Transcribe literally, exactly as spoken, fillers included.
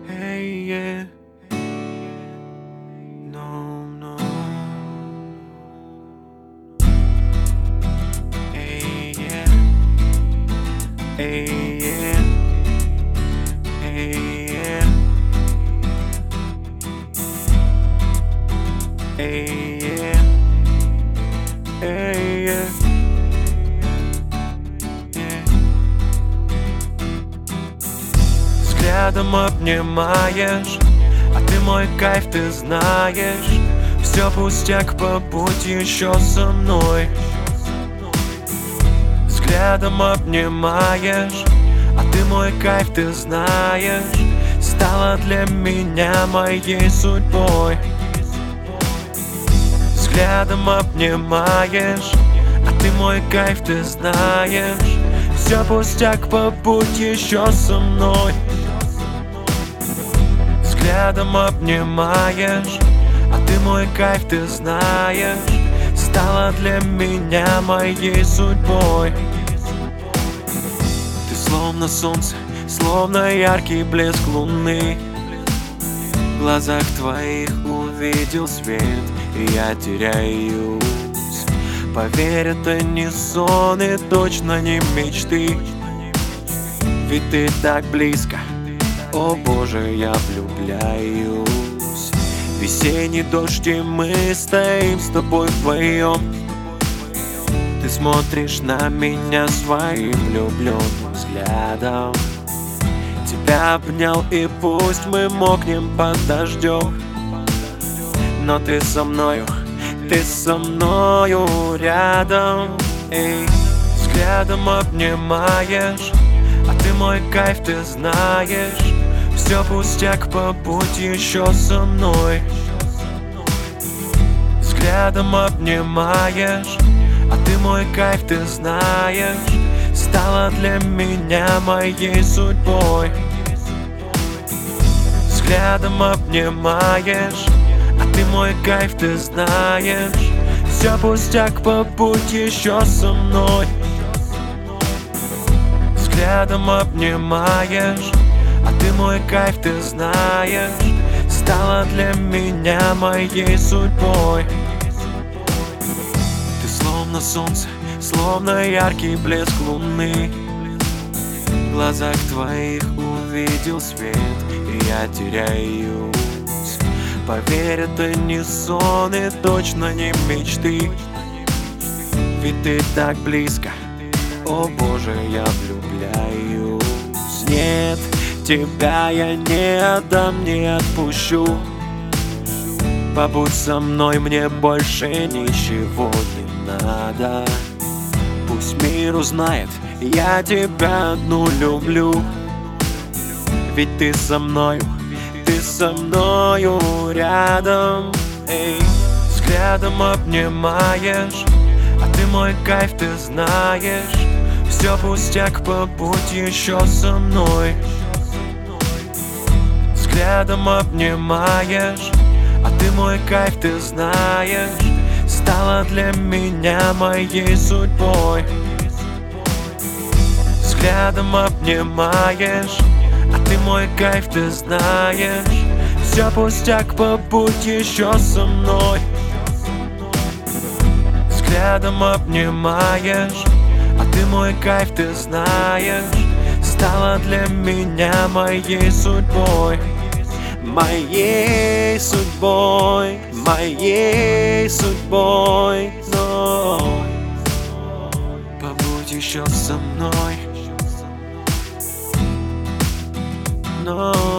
Hey, yeah. No, no. Hey, yeah. Hey, yeah. Hey, yeah. Hey, yeah. Hey, yeah. Yeah. Взглядом обнимаешь, а ты мой кайф, ты знаешь. Все пустяк, побудь еще со мной. Взглядом обнимаешь, а ты мой кайф, ты знаешь. Стала для меня моей судьбой. Взглядом обнимаешь, а ты мой кайф, ты знаешь. Все пустяк, побудь еще со мной. Взглядом обнимаешь, а ты мой кайф, ты знаешь. Стала для меня моей судьбой. Ты словно солнце, словно яркий блеск луны. В глазах твоих увидел свет, и я теряюсь. Поверь, это не сон и точно не мечты. Ведь ты так близко, о боже, я влюбляюсь. Весенний дождь, и мы стоим с тобой вдвоем. Ты смотришь на меня своим влюбленным взглядом. Тебя обнял, и пусть мы мокнем под дождем, но ты со мною, ты со мною рядом. Эй, взглядом обнимаешь, а ты мой кайф, ты знаешь. Все пустяк, побудь еще со мной. Взглядом обнимаешь, а ты мой кайф, ты знаешь. Стала для меня моей судьбой. Взглядом обнимаешь, а ты мой кайф, ты знаешь. Все пустяк, побудь еще со мной. Взглядом обнимаешь, а ты мой кайф, ты знаешь. Стала для меня моей судьбой. Ты словно солнце, словно яркий блеск луны. В глазах твоих увидел свет, и я теряюсь. Поверь, это не сон и точно не мечты. Ведь ты так близко, о боже, я влюбляюсь. Нет, тебя я не отдам, не отпущу. Побудь со мной, мне больше ничего не надо. Пусть мир узнает, я тебя одну люблю. Ведь ты со мною, ты со мною рядом. Эй, взглядом обнимаешь, а ты мой кайф, ты знаешь. Все пустяк, побудь еще со мной. Взглядом обнимаешь, а ты мой кайф, ты знаешь. Стала для меня моей судьбой. Взглядом обнимаешь, а ты мой кайф, ты знаешь. Все пустяк, побудь еще со мной. Взглядом обнимаешь, а ты мой кайф, ты знаешь. Стала для меня моей судьбой. Моей судьбой, моей судьбой, но побудь еще со мной. No.